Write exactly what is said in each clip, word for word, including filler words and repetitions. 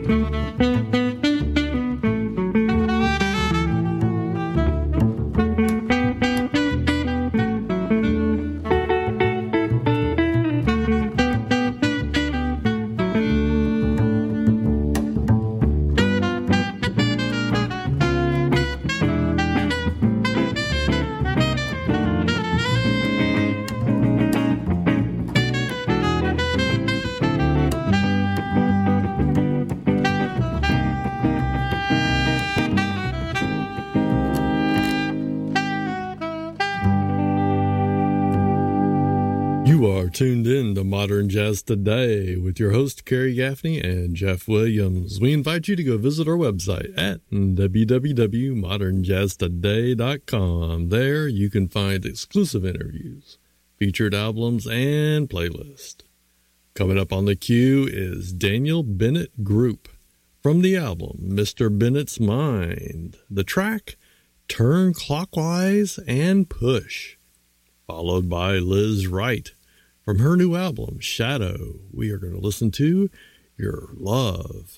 Tuned in to Modern Jazz Today with your host Kerry Gaffney and Jeff Williams. We invite you to go visit our website at w w w dot modern jazz today dot com. There you can find exclusive interviews, featured albums, and playlists. Coming up on the queue is Daniel Bennett Group from the album Mister Bennett's Mind. The track Turn Clockwise and Push, followed by Liz Wright. From her new album, Shadow, we are going to listen to Your Love.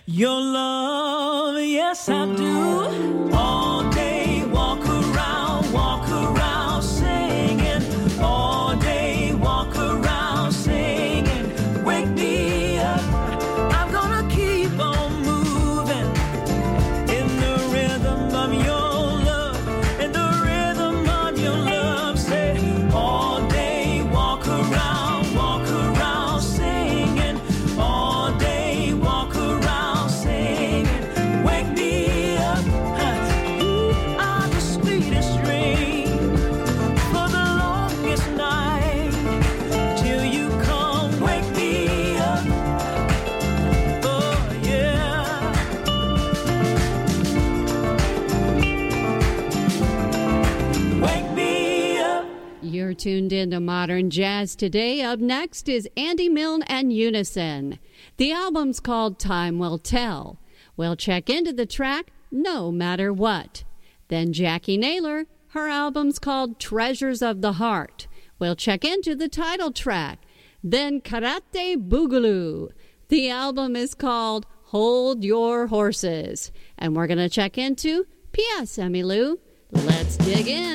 your love, yes I do. All day walk around, walk around singing. All day walk around singing. Wake me up, I'm gonna keep on moving in the rhythm of your love, in the rhythm of your love. Say all day walk around, walk around singing. All day walk around singing. Wake me up, you are the sweetest dream for the longest night till you come wake me up. Oh yeah. Wake me up. You're tuned in to Modern Jazz today. Up next is Andy Milne and Unison. The album's called Time Will Tell. We'll check into the track No Matter What. Then Jackie Naylor, her album's called Treasures of the Heart. We'll check into the title track. Then Karate Boogaloo. The album is called Hold Your Horses. And we're going to check into P S Emmylou. Let's dig in.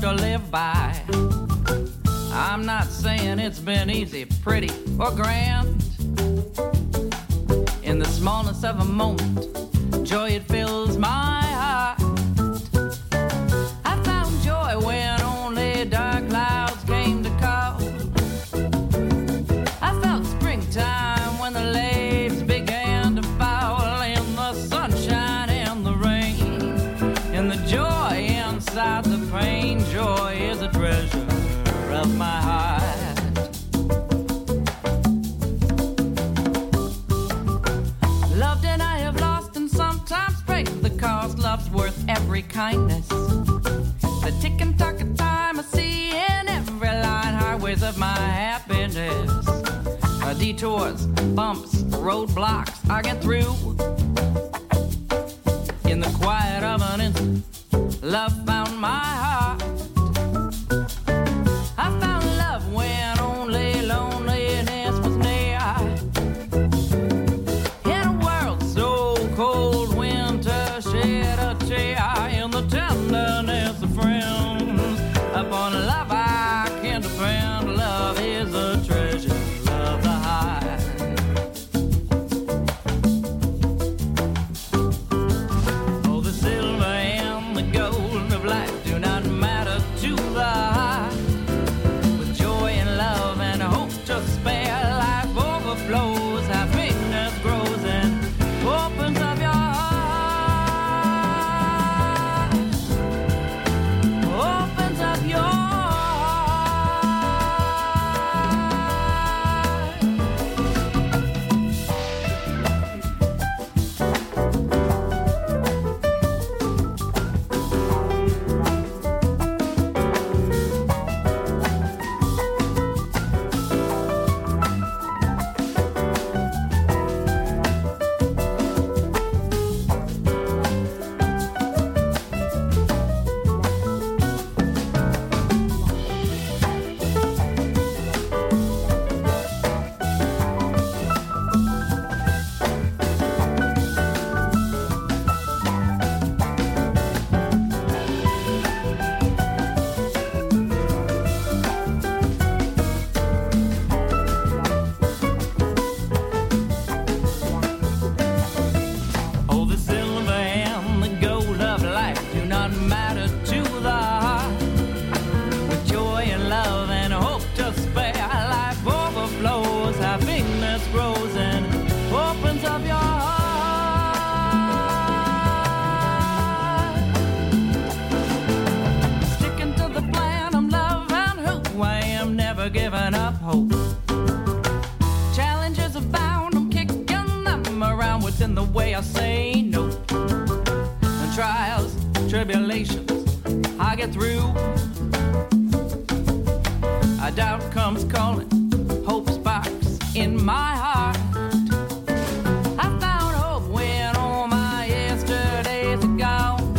to live by. I'm not saying it's been easy, pretty, or grand. In the smallness of a moment, joy it fills my heart. I found joy when only dark clouds came to call. I felt springtime when the leaves began to fall. In the sunshine and the rain, in the joy inside the pain, joy is a treasure of my heart. Loved and I have lost and sometimes paid the cost. Love's worth every kindness. The tick and tock of time I see in every line. Highways of my happiness. Uh, detours, bumps, roadblocks I get through. In the quiet of an instant, love found my heart. I found love when only loneliness was near. In a world so cold, winter shed a tear. In the tenderness of friends, upon love I can depend. Love is a treasure of the heart. Oh, the silver and the gold of life do not matter to the heart. With joy and love and hope to spare, life overflows, happiness grows and opens up your heart. Opens up your heart. Oh, the silver and the gold of life do not matter to the heart. With joy and love and hope to spare, life overflows, happiness grows and opens up your heart. Sticking to the plan of love and who I am, never giving up hope. Challenges abound, I'm kicking them around. What's in the way, I say no. And trials, tribulations, I get through. A doubt comes calling, hope sparks in my heart. I found hope when all my yesterdays are gone.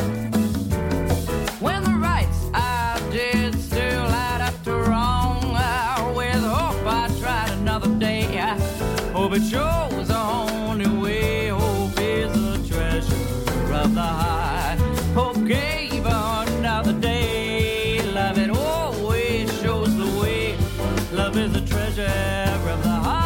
When the rights I did still add up to wrong. Ah, with hope I tried another day. Hope it shows the only way. Hope is a treasure of the heart. Hope gave another day. Love it always shows the way. Love is a treasure of the heart.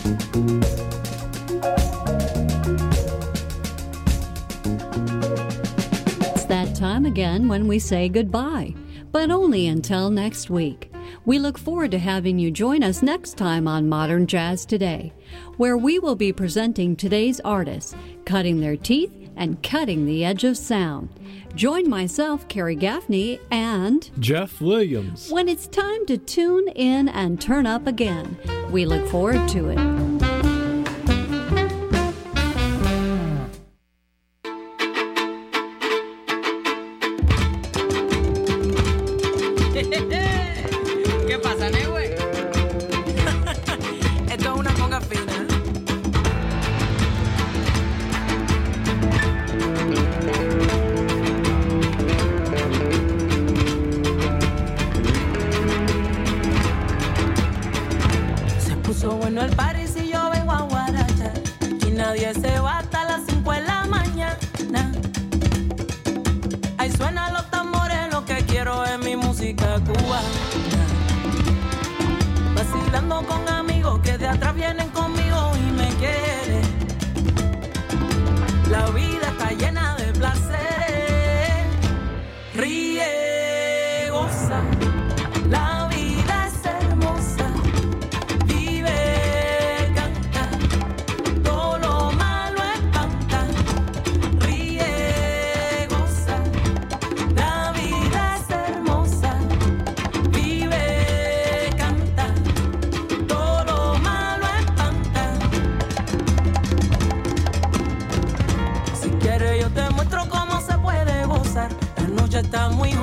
It's that time again when we say goodbye, but only until next week. We look forward to having you join us next time on Modern Jazz Today, where we will be presenting today's artists, cutting their teeth and cutting the edge of sound. Join myself, Carrie Gaffney, and Jeff Williams when it's time to tune in and turn up again. We look forward to it. ¿Qué pasa, Neue? Esto es una conga fina. Se puso bueno el party si yo vengo a guaracha. Y nadie se va hasta las cinco de la mañana. Ahí suenan los tambores, lo que quiero es mi música cubana. Vacilando con amigos que de atrás vienen conmigo y me quieren. La vida está llena de placer. Ríe, goza. La vida es hermosa. Vive, canta. Todo lo malo espanta. Ríe, goza. La vida es hermosa. Vive, canta. Todo lo malo espanta. Si quieres yo te muestro cómo se puede gozar. La noche está muy